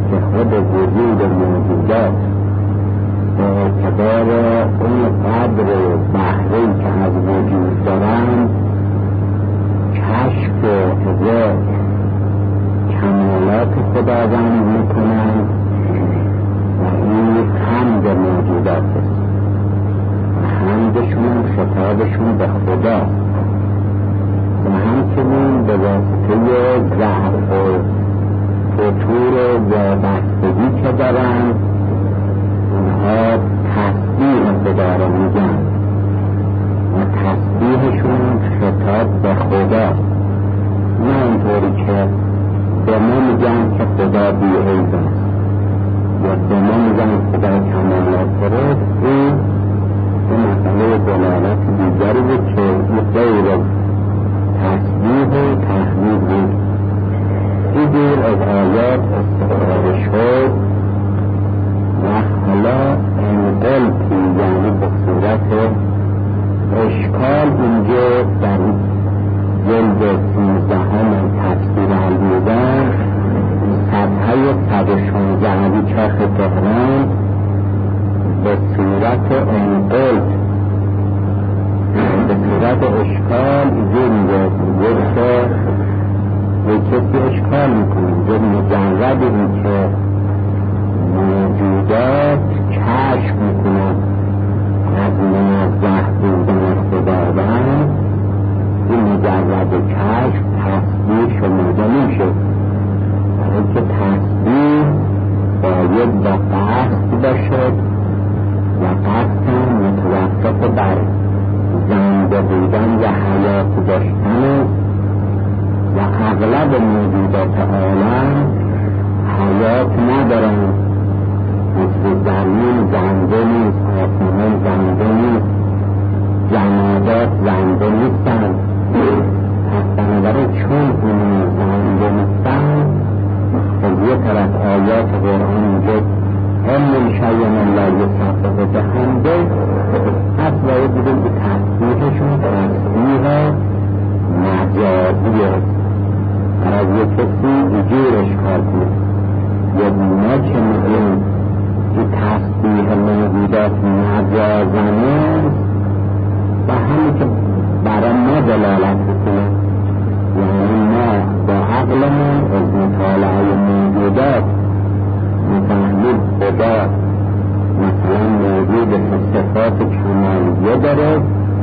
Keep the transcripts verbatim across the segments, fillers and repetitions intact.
که خود وجود موجودات به اعتبار اون قدر و بحری که از وجود دارند کشف و ادراک کمالات خداوند میکنند و این حمد موجودات است و حمدشون خطابشون به خدا و همچنین به واسطه ضعف و فتور و وابستگی که دارند اونها تسبیح خدا را میگن و تسبیحشون خطاب به خدا، نه اینطوری که به ما میگن که خدا بی‌عیب است یا به ما میگن خدا کمالات دارد. این این مسئله دلالت دیگری بود که این غیر تسبیح و تحمید بود. این دور از آیات استفاده شد و حالا انقلتی یعنی به صورت اشکال اینجا در جلد سیزدهم تفسیر المیزان صفحه صد و شانزده چرخ تهران به صورت انقلت به صورت اشکال اینجا میگه که به کسی اشکال میکنیم جب مجرد این که موجودات کشف میکنن از منزه بودن خداوند، این مجرد کشف تصدیق شموده میشه، برای که تصدیق باید با قصد باشد و قصد متوقف بر زنده بودن و حیات داشتن و اغلب موجودات عالم حیات ندارن، مثل زمین زنده نیست، آسمان زنده نیست، جمادات زنده نیستن. پس بنابراین چون اون زنده نیستن خب یه طرف آیات قرآن میگه هم شیء لا یسبح بحمده، پس باید بودیم که تسبیحشون تسبیح مجازی است. برای یه کسی اینجور اشکال کنه یا ما که میگیم که تسبیح موجودات مجازنه و همین که برای ما دلالت بکنه، یعنی ما با عقلمون از مطالعه موجودات مفهمید خدا مثلا موجود صفات کمالیه داره،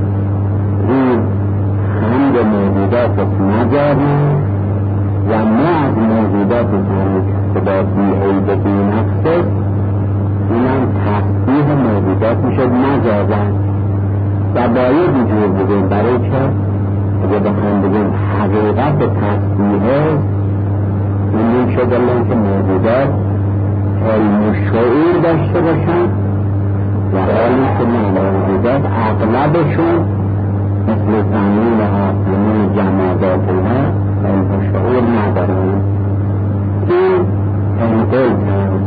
این حمد موجودات مجازی و ما از موجودات که خدا بی‌عیب بی‌نقص اینم تسبیح موجودات میشه مجازن و باید اینجور بگیم، برای که اگه بخوام بگیم حقیقت تسبیحه این میشه دلن که موجودات علم و شعور داشته باشن و حالی که موجودات اغلبشون مثل زمین و آسمان جمادات اینا علم و شعور ندارن. این انقل هست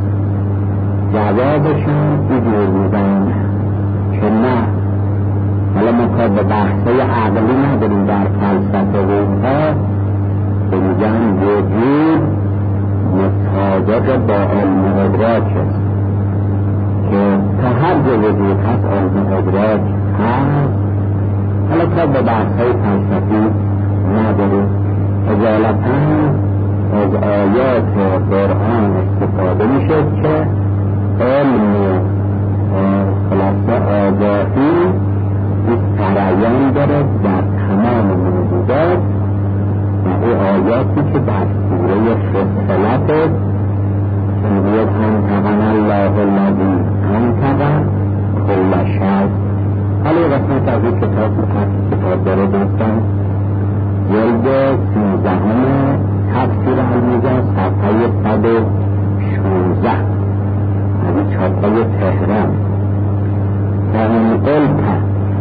جوابشون اینجور بودن که نه، حالا ما کار به بحثای عقلی نداریم در فلسفه و اینها که میگن وجود مطابق با علم و ادراک است که تا هر جا وجود هست علم و ادراک هست. حالا کار به بحثای فلسفی نداریم، اجالتا از آیات قرآن استفاده میشه که علم و خلاصه آگاهی این سرایان داره در تمام موجودات و او آیاتی که در سوره فصلت است که میگوید انتقن الله الذی انتقن کل شیء. حالا یه قسمت از این کتاب کتاب داره دوستان جلد سیزدهم تفسیر المیزان صفحه صد و شانزده از این چاپای تهران فانقلت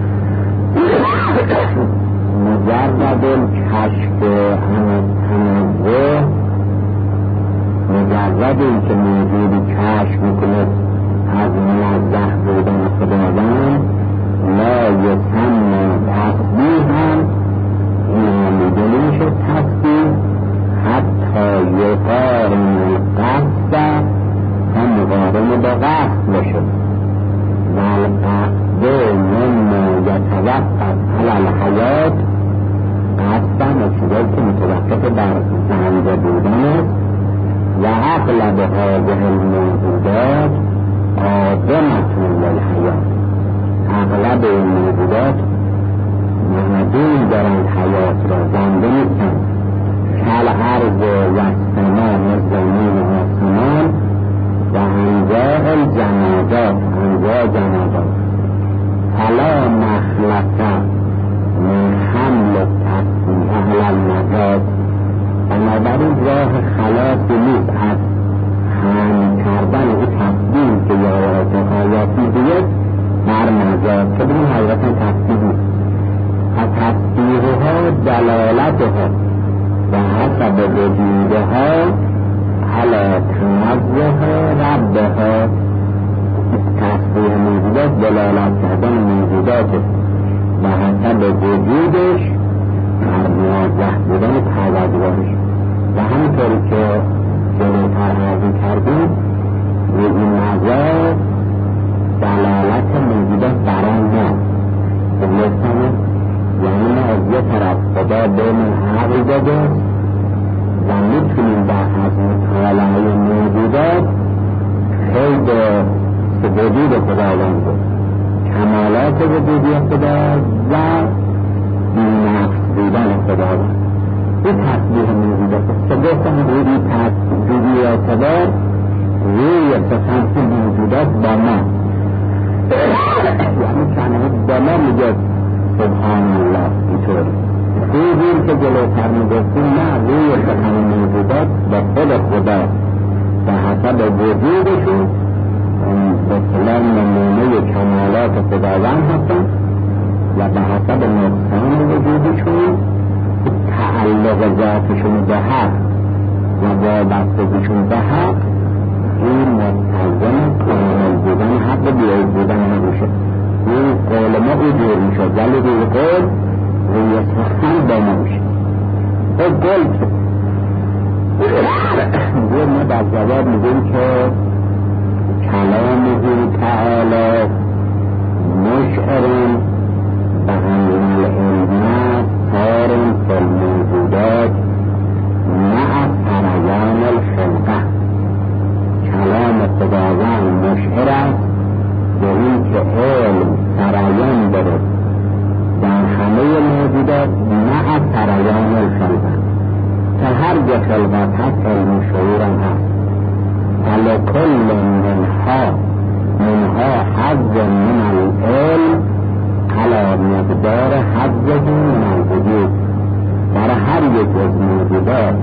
مجرد کشف تنوع، مجرد این که موجودی کشف میکنه از منزه بودن خداوند لا یسمى تسبیحا، این میدونه میشه تسبیح حتی یقارن القصد اغلب هذه الموجودات آدمة للحیات. اغلب این موجودات معدوم دارند حیات را، زنده نیستند. کل عرض و سما مثل زمین و آسمان و انواع الجمادات، انواع جمادات. فلا مخلص من حمل تصمیح علی النجات، بنابراین راه خلاصی نیست از حمل کردن او تصمیم که یا آیات میگوید بر نجات، که بین حقیقتا تصمیم نیست. تصمیحها دلالتها و حسب وجودها علی تنزه ربها، تصمیح موجودات دلالت کردن موجودات و حسب وجودش بر منازه بودن پروردگارش. و همینطوری که جلوتر عرض کردیم این نظر دلالت موجودات بر آن نه بلیستانه، یعنی ما از یه طرف خدا به من عقل داده و میتونیم در از مطالعه موجودات خیلی به وجود خداوند، کمالات وجودی خدا و نفس بودن خداوند. این تصمیح موجودات که گفتم روی تصمیحی اعتبار روی تسلسل موجودات با ما، یعنی کنه با ما میگه سبحان الله. اینطور روی که جلوتر میگفتیم نه، روی تسلسل موجودات با خود خدا و حسب وجودشون به سلام نمونه کمالات خداوند هستن و به حسب نقصان وجودشون تعلق ذاتشون به حق و وابستگیشون به حق این مستلزم کامل بودن حق بیایی بودن نبوشه. این قول ما او جور میشد ولی روی قول روی سخن با ما میشه. او قول که ما در جواب میگیم که کلامه تعالی مشعرن به همین علمت تارن فی الموجودات مع سریان الخلقه. کلام خداوند مشعر است به این که علم سریان داره در همه موجودات مع سریان الخلقه، که هر جا خلقت هست علم شعورم هست. فلکل منها منها حظ من العلم على مقدار حظه من الوجود. برای هر یک از موجودات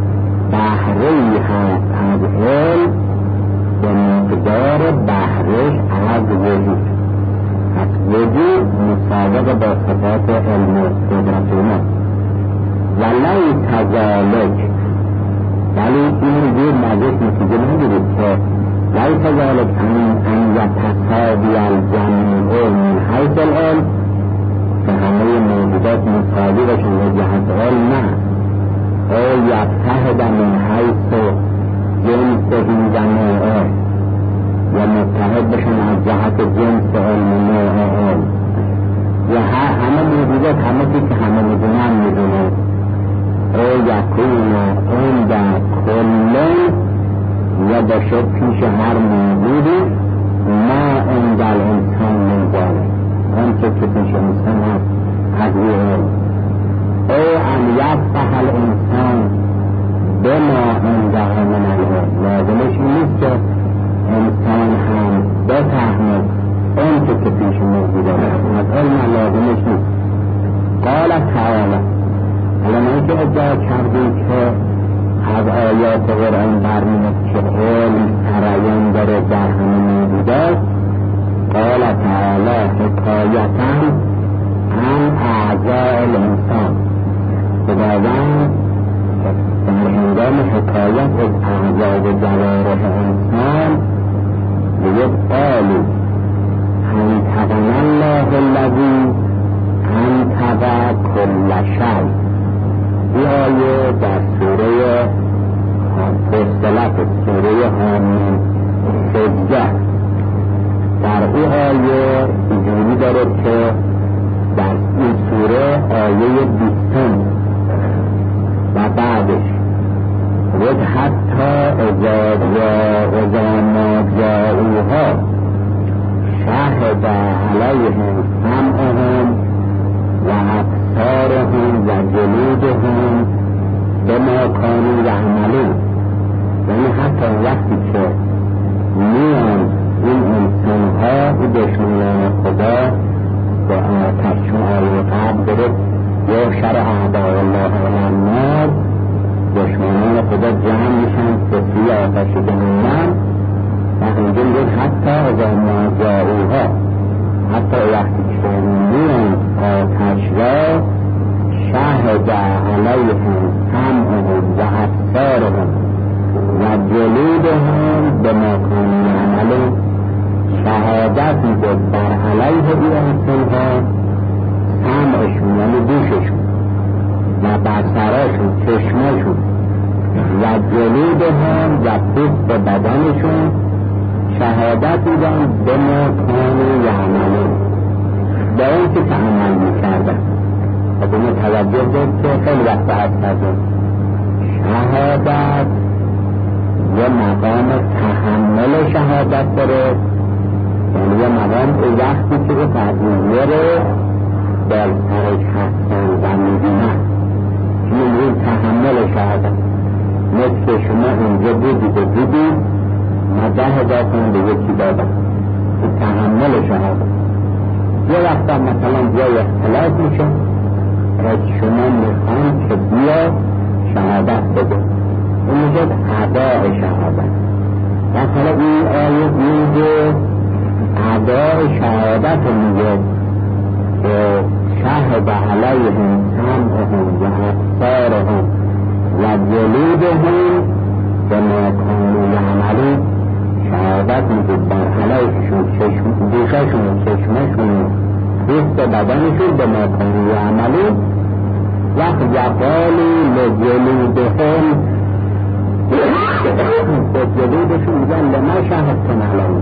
بهره‌ای هست از علم به مقدار بهره‌اش از وجود. از وجود مطابق با صفات علم و قدرت ما. ولی تذالک، ولی این دیر نزدیک نتیجه نگیرید که لیس ذلك ان یتصادی الجمع من حیث العلم، که همه موجودات مطابقشون از جهت علم نه، او یتحد من حیث جنس این جمعه و متحد بشن از جهت جنس علم نوع علم. و همه موجودات همه چیز که همه میدونن میدونه او یکون عند کل یا باشد پیش هر موجودی ما عند الانسان من ذلک، آنچه که پیش انسان هست از او علم. او ان یفقه الانسان بما عنده من العلم، لازمش نیست که انسان هم بفهمه آنچه که پیش موجوده از علم، لازمش نیست. قال تعالی، حالا ما که ادعا کردیم که از آیات قرآن برمیاد که علم سرایان داره در همه موجودات. قال تعالی حکایتا عن اعضاء الانسان، خداوند در هنگام حکایت از اعضاء و جوارح انسان میگه قالوا انطقنا الله الذی انطق کل شیء. این آیه در سوره فصلت، سوره حامیم سجده، در این آیه اینجوری داره که در این سوره آیه بیستم و بعدش و حتی اذا علیهم سمعهم و ابصارهم و جلودهم بما کانوا یعملون. یعنی حتی وقتی که میان این انسانها این دشمنان خدا به آتش، چون آیه قبل داره یحشر اعداء الله الی النار، دشمنان خدا جمع میشن به سوی آتش جهنم. و اینجا میگه حتی اذا ما جاؤوها، حتی وقتی که میان آتش را شهد علیهم سمعهم و ابصارهم و جلودهم بما کانوا یعملون، شهادت میده بر علیه این انسانها، سمعشون یعنی گوششون و بصرشون چشمشون و جلودهم و پوست بدنشون شهادت میدن بما کانوا یعملون، به اون که عمل میکردن. و به این توجه دید که خیلی وقت هست کردن شهادت یه مقام تحمل شهادت داره، یعنی یه مقام او وقتی که او قضیه رو در سرش هستن و میبینن این تحمل شهادت. مثل شما اینجا بودید و بودید مده هزار کنم به یکی دادم، این تحمل شهادت. یه وقتا مثلا جای اختلاف میشه از شما میخوان که بیا شهادت بده، این میشه اداء شهادت. مثلا این آیه میگه اداء شهادت میگه که شهد علیهم سمعهم و ابصارهم و جلودهم بما کانوا یعملون، شهادت میگه بر علیهشون چشم گوششون و چشمشون پوست بدنشون بما کانوا یعملون. وقت یقالوا لجلودهم، به جلودشون میگن لما شهدتم علیهم،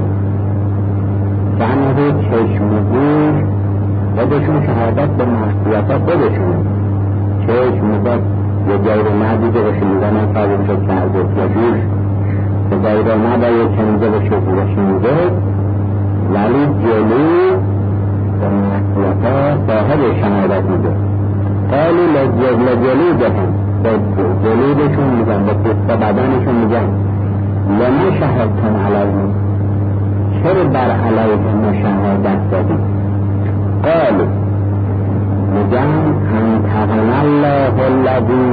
جمعه چشم و گوش خودشون شهادت به معصیت خودشون. چشم میگن یه جایی رو ندیده باشه میگن من کاری بشه کرده، یا گوش یه جایی رو نداره چنیده باشه باشنیده، ولی جلو به معصیت صاحب شهادت میده. قالوا لجلودهم، به جلودشون میگن به پوست بدنشون میگن لما شهدتم علیهم، چرا بر علیه ما شهادت دادی؟ قالوا میگن انطقنا الله الذی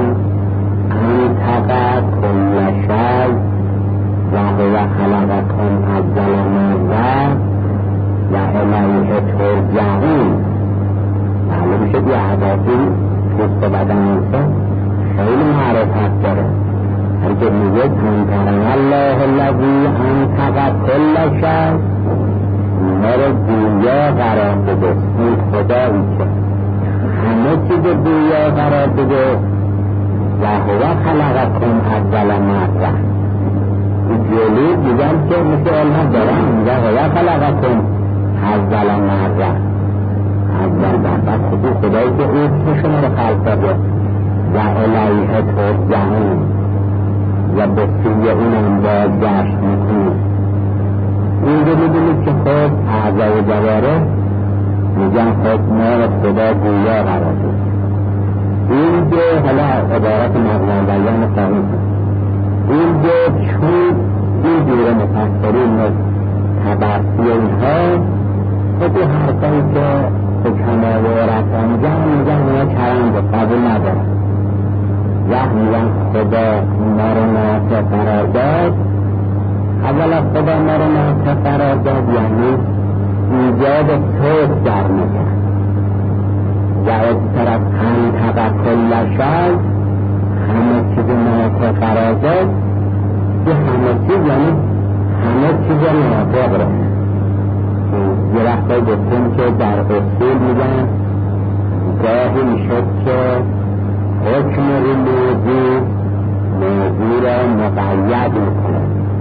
انطق کل شیء و هو خلقکم اول مرة و الیه ترجعون. معلوم میشه که اعضای پوست بدن انسان خیلی معرفت داره. اگه میگه انطقنا الله الذی انطق کل شیء، ما رو گویا قرار بده، این خدایی که همه چیز گویا قرار بده و هو خلقکم اول مرة. این جلو میگن که مثل علم دارن میگن هو خلقکم اول مرة، اول مرة خودی خدایی که این شما رو خلق کرده و الیه ترجعون و به سوی اونم بازگشت میکنید. اینجا میدونید که خود اعضای جواره میگن خود ما رو خدا گویا قرار بود. اینجا حالا عبارت مقنع بیان خواهیم اینجا چون این جوره مفسرین تبرسی اینها خود حرفایی که حکمه و رسانجان میگن اونا چرنده قبول ندارن. وقت میگن خدا ما رو ناطق قرار داد، اولا خدا ما رو ناطق قرار داد یعنی ایجاد صوت در میکرد و از طرف انطق کل شیء، همه چیز ناطق قرار داد. یه همه چیز یعنی همه چیز ناطق رو یه وقتا گفتیم که در اصول میگن گاهی میشد که حکم رو موضوع موضوع را مقید میکنه،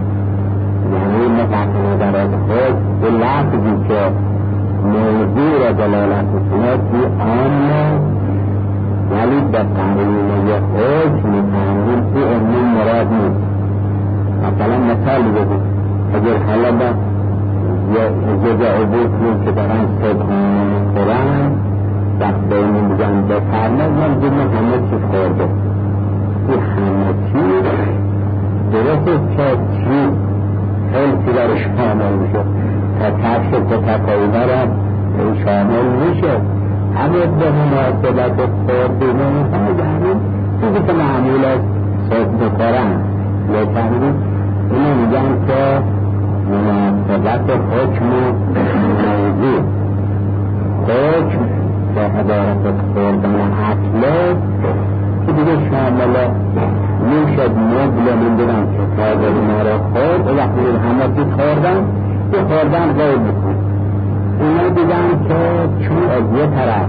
یعنی مقدمه در از خود به لفظی که موضوع را دلالت میکنه که آن ولی به قرینه حکم میکنیم که اون مراد نیست. مثلا مثال بگید اگر حالا با یه جا عبوطی که دارن صبحانه میخورن وقت بینیم بگن بفرمه من دیگه همه چی خورده این همه چی درسته که چی خیلی چی داره شامل میشه تا کفش تا تکایینا را شامل میشه همه به مناسبت خوردیم ها یعنی چیزی که معمول است صبح بخورن لطفاً اینو میگن که مناسبت حکم موضوع حکم به عبارت خوردن اصله که دیگه شامل میشد مبل میدونم که تازه اینا را خورد و وقتی همه چیز خوردن یه خوردن غیر بکن اینا دیدن که چون از یه طرف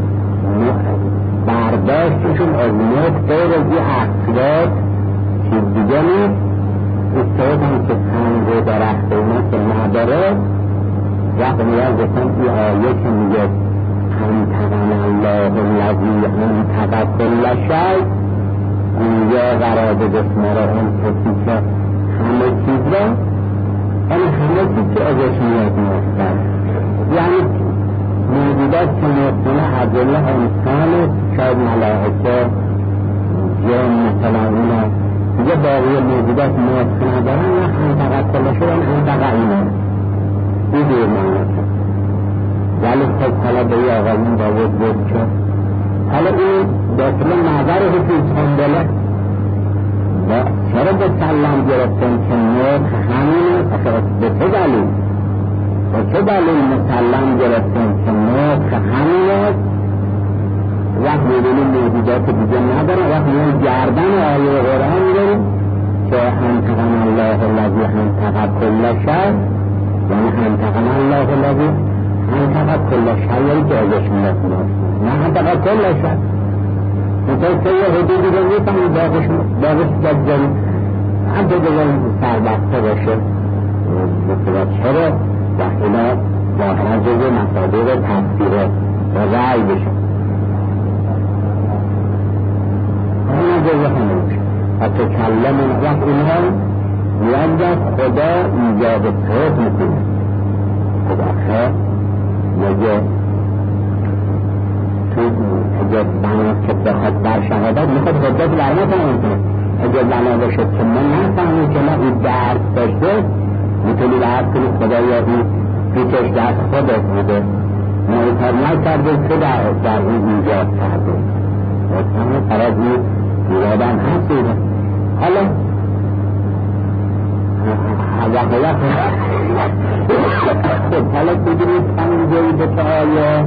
برداشتشون از نک غیر از یه اصلات چیز دیگه نیست استعاد هم که سنگ و درخت اینا که نداره وقت میرن گفتن این آیه که میگه انتقن الله الذی انتق کل شیء یا قرار بگست ما را اون کسی که همه چیز را یعنی همه چیز که ازش میاد میستن یعنی موجودات که میستنه عجله انسان شاید ملائکه جن مثلا اینا دیگه باقی موجودات میستنه دارن یا انتق کل شیء انتق اینا این دیر معنی ولی خب حالا به یه آقایون باید بود که حالا این داخل نظر حفیظ خندله چرا به سلم گرفتن که نرخ همینه به چه دلیل به چه دلیل مسلم گرفتن که نرخ همینه وقت میدونیم موجودات دیگه نداره وقت میدونیم گردن آیه قرآن میدونیم که انتقن الله الذی انتق کل شیء یعنی انتقن الله الذی انتقد کل شیعی که ازش میاد نه انتقد کل شیع مثل که یه حدودی رو میتونی باقش باقش بگذاری هم تو بگذاری سربسته باشه مثلا چرا وقت اینا ظاهرا جزء مصادیق تفسیره و رأی بشه اینا جزء همه بشه حتی کلم وقت اینها میاد خدا ایجاد توق میکنه خدا خیر میگه تو اگه بنا که بخواد بر شهادت میخواد حجت برما تمام کنه اگه بنا باشد که من نفهمیم که نه این درد داشته میتونی درد کنی خدا یا این پیچش دست خودت بوده ما این کار نکرده که در این ایجاد کرده اصلا فراد این ایرادم هست ایره حالا وقت وقت خب حالا بگیرید پنجهی به که آیه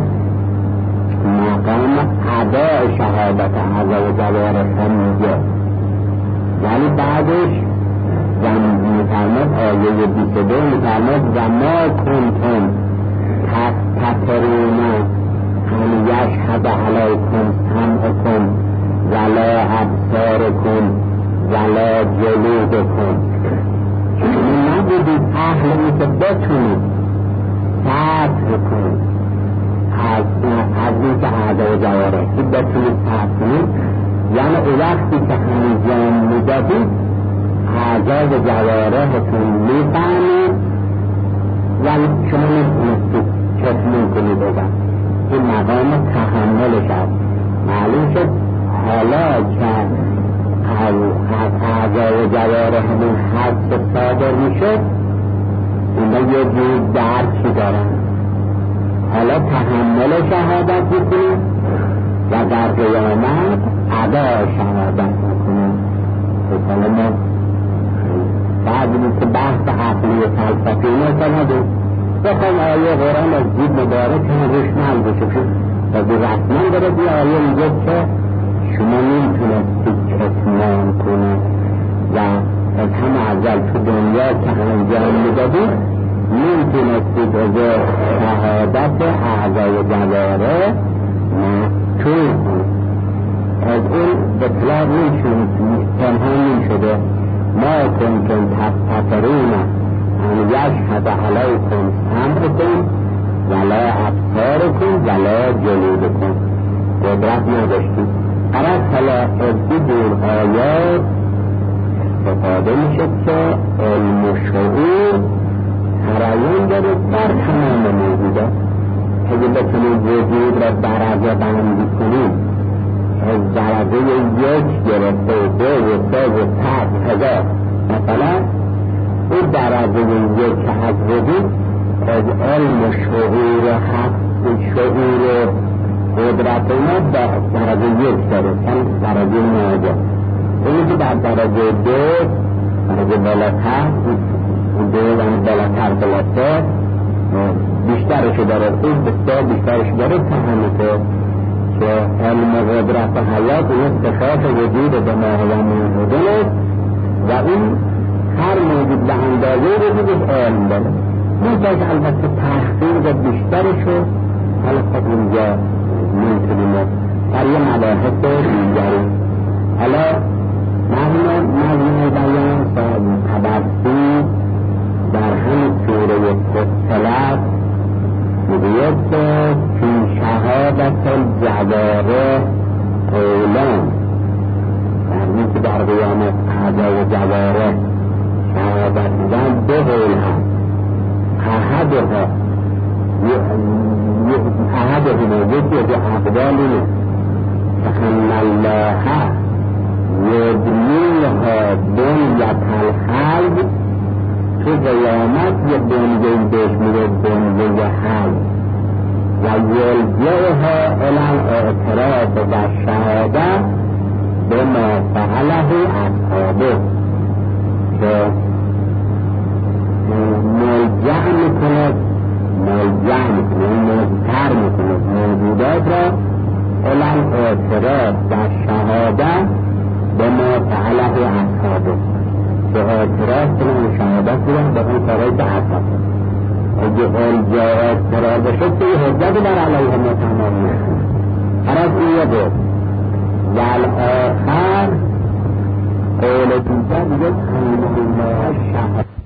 مقام اداء شهادت اعضا و جوارح میگه یعنی بعدش میفرماد آیه بیست و دو میفرماد و ما کنتم تستترون ان یشهد علیکم سمعکم ولا ابصارکم ولا جلودکم نبودید اهلی که بتونید سطر کنید از این که اعضا و جواره که بتونید سطر کنید یعنی او وقتی که انجام میدادید اعضا و جوارهتون میفهمید یعنی شما نمیتونستید کتمان کنید بگم این مقام تحملش هست معلوم شد حالا که از اعضا و جوارحمون حد صادر میشد اینا یه جور درکی دارن حالا تحمل شهادت میکنیم و در قیامت ادا شهادت میکنیم حالا ما بعد که بحث عقلی و فلسفی نکنه بخوایم آیه قرآن از دید مبارک هم روش نل بشه و بی رسمان داره بی آیه میگه که شما نمیتونستید کتمان کنید و از همه اول تو دنیا که انجام میدادید نمیتونستید از شهادت اعضا و جواره مفتور کنید از اون بطلاع نمیشونید پنهان نمیشده ما کنتم تستترون ان یشهد علیکم سمعکم ولا ابصارکم ولا جلودکم قدرت نداشتید هر حالا از دور آیات استفاده میشه که علم و شعور ترایون داره رتبه و طبع هزار مثلا این درجه یک که از وجود از علم و شعور و حق و شعور و قدرت اینا درجه یک داره چند درجه ناجا اینی که در درجه دو درجه بالاتر دو یعنی بالاتر بالاتر بیشترشو داره این بسیار بیشترشو داره تا همه که علم و قدرت و حیات این استخاف وجود به ماهیان موجودن و این هر موجود به اندازه وجودش علم داره میتونش البته تحقیق بیشترشو حالا خب اینجا میتونیم در یه مباحث دیگری حالا معنی معنی بیان تبرسی در همین سوره فصلت میگوید که فی شهادت الجواره قولان در این که در قیامت اعضا و جواره شهادت میدن دو قول هست احدها احدها موجود که اقبالی نیست فان الله یبنیها بنیت الحی تو قیامت یه بنیهی بهش میره بنیه حی و یلجئها الی الاعتراف و شهادت به ما فعله اصحابه که ملجع میکنه ملجع میکنه مضطر میکنه موجودات را الی الاعتراف و شهادت به ما فعله اصحابه به اعتراف کنه و شهادت کنه به اون کارهایی که حساب اگه الجا اعتراف بشه که یه حجت بر علیه متمام میکنه هر از این یه بود و الاخر قول دیگر میگه خیلی الله شهادت